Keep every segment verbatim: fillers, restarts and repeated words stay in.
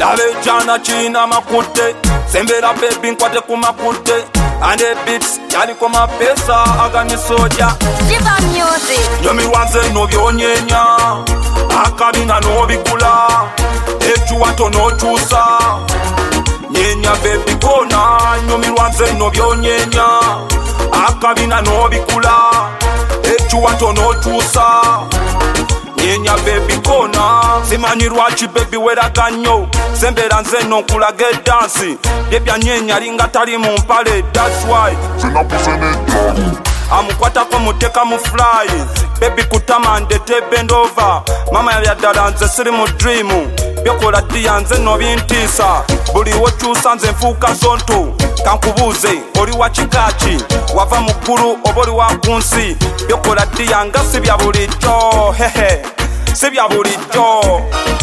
Dave jana china makutte sembera baby nkwate kumakutte ande beats yali koma pesa agani soja Diva music Nyomi wanze no byonyenya akabina no bikula echu wato no chusa nyenya baby kona nyomi wanze no byonyenya akabina no bikula echu wato no chusa nyenya baby kona simanyi lwachi baby weraganyo sembera nze no kulage dance byebya nyenya linga tali mu mpale that's why amukwatako muteka mu fly baby kutama ndete bend over mama yali addala nze siri mu dream byokola ddiya nze no bintisa buli wokyusa nze nfuuka sonto kankubuuze oli wa kikaki wava mu ggulu oba oli wa ku nsi byokola ddiya nga si bya bulijjo hehe si bya bulijjo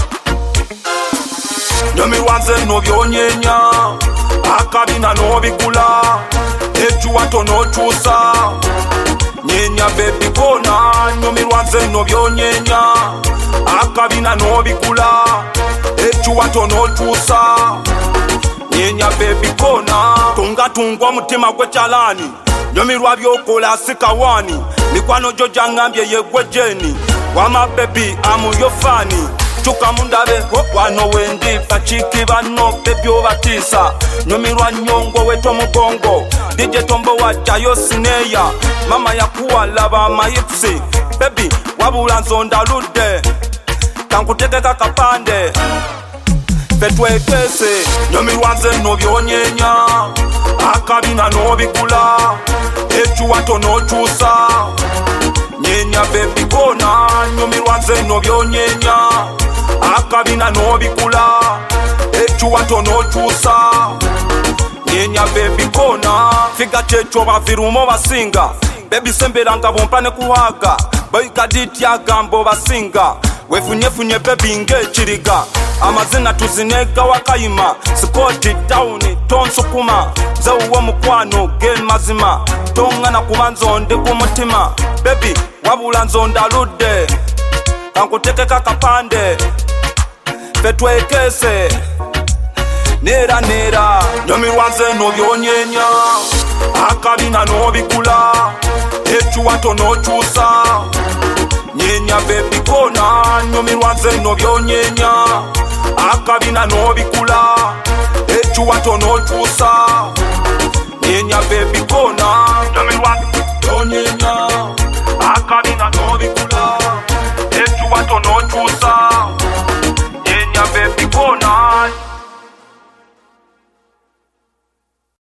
nyomi wanze no byonyenya akabina no bikula echuwato no chusa nyenya baby kona nyomi lwanze no byonyenya akabina no bikula echuwato no chusa nyenya baby kona tunga tungwa mutima gwe chalani nyomi lwa byokola sikawani mikwano jo jangambye yegwe jeni wama baby amu yo fani chuka mundabe ho wano wendi pachiki bano baby obatisa nyomi lwa nyongo weto mugongo D J Tombo wa jayo sineya mama ya kuwa lava mayipsi baby wabula nzonda lude kankutekeka kapande fetwekese nyomi lwanze no byonyenya akabina no bikula echuwato no chusa nyenya baby kona nyomi lwanze no byonyenya akabina no bikula echuwato no chusa nyenya baby kona figa checho bavirumo basinga baby sembera nga bompane kuhaga boyika ditya gambo basinga wefunyefunye baby nge chiriga amazina tuzineka wakayima Scotty Town tonsukuma zawuwo mukwano gen mazima tongana kubanzonde kumutima baby wabula nzonda ludde kankutekeka kapande fetwekese nera nera nyomi lwanze no byonyenya akabina no bikula echuwato no chusa nyenya baby kona nyomi lwanze no byonyenya akabina no bikula echuwato no chusa nyenya baby kona nyomi lwanze byonyenya akabina no bikula echuwato no chusa